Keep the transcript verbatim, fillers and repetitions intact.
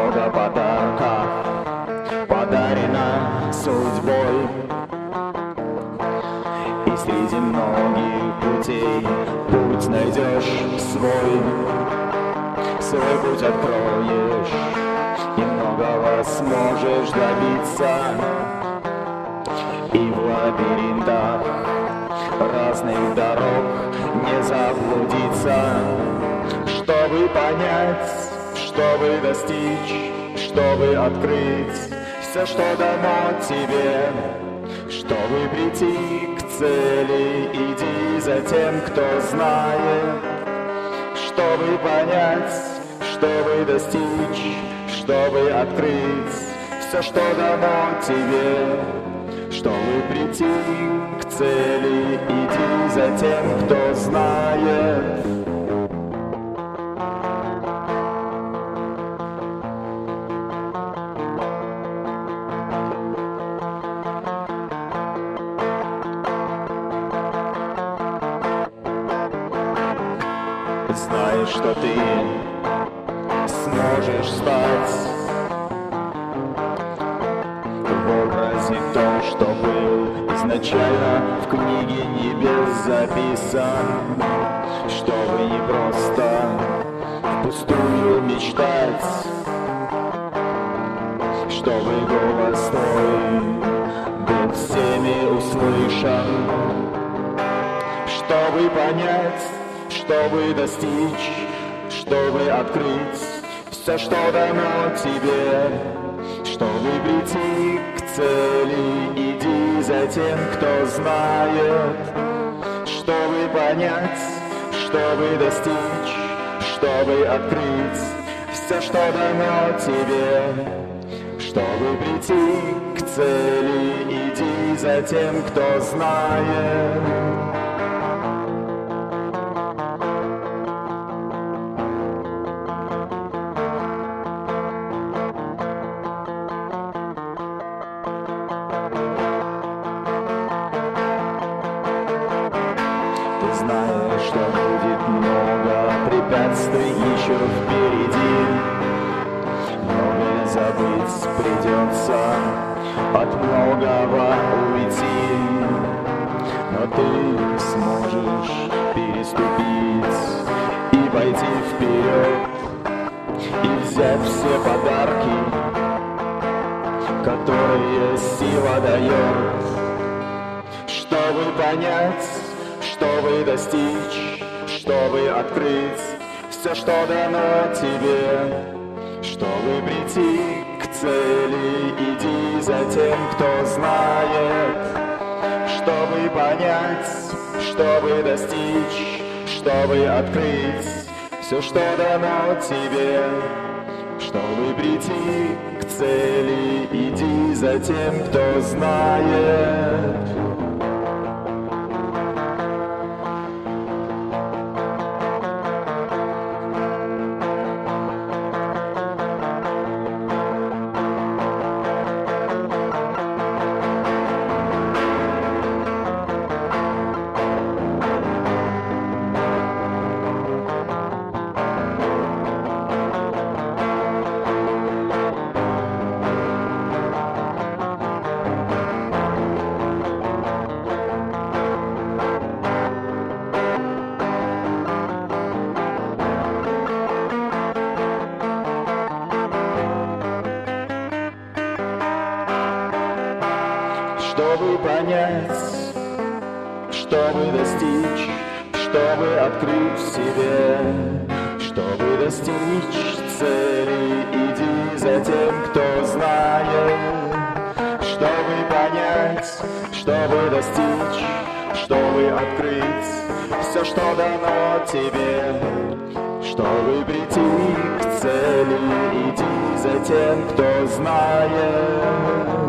много подарков подарено судьбой. И среди многих путей путь найдешь свой. Свой путь откроешь, и многого сможешь добиться. И в лабиринтах разных дорог не заблудиться. Чтобы понять, чтобы достичь, чтобы открыть все, что дано тебе. Чтобы прийти к цели, иди за тем, кто знает. Чтобы понять, чтобы достичь, чтобы открыть все, что дано тебе. Чтобы прийти к цели, иди за тем, кто знает. Знай, что ты сможешь стать в образе то, что был изначально в книге небес записан. Чтобы не просто впустую мечтать, чтобы голос твой был всеми услышан. Чтобы понять, чтобы достичь, чтобы открыть все, что дано тебе. Чтобы прийти к цели, иди за тем, кто знает. Чтобы понять, чтобы достичь, чтобы открыть все, что дано тебе. Чтобы прийти к цели, иди за тем, кто знает. Знаешь, что будет много препятствий еще впереди. Многое забыть придется, от многого уйти. Но ты сможешь переступить и пойти вперед, и взять все подарки, которые сила дает. Чтобы понять, чтобы достичь, чтобы открыть все, что дано тебе. Чтобы прийти к цели, иди за тем, кто знает. Чтобы понять, чтобы достичь, чтобы открыть все, что дано тебе. Чтобы прийти к цели, иди за тем, кто знает. Чтобы понять, чтобы достичь, чтобы открыть в себе. Чтобы достичь цели, иди за тем, кто знает. Чтобы понять, чтобы достичь, чтобы открыть все, что дано тебе. Чтобы прийти к цели, иди за тем, кто знает.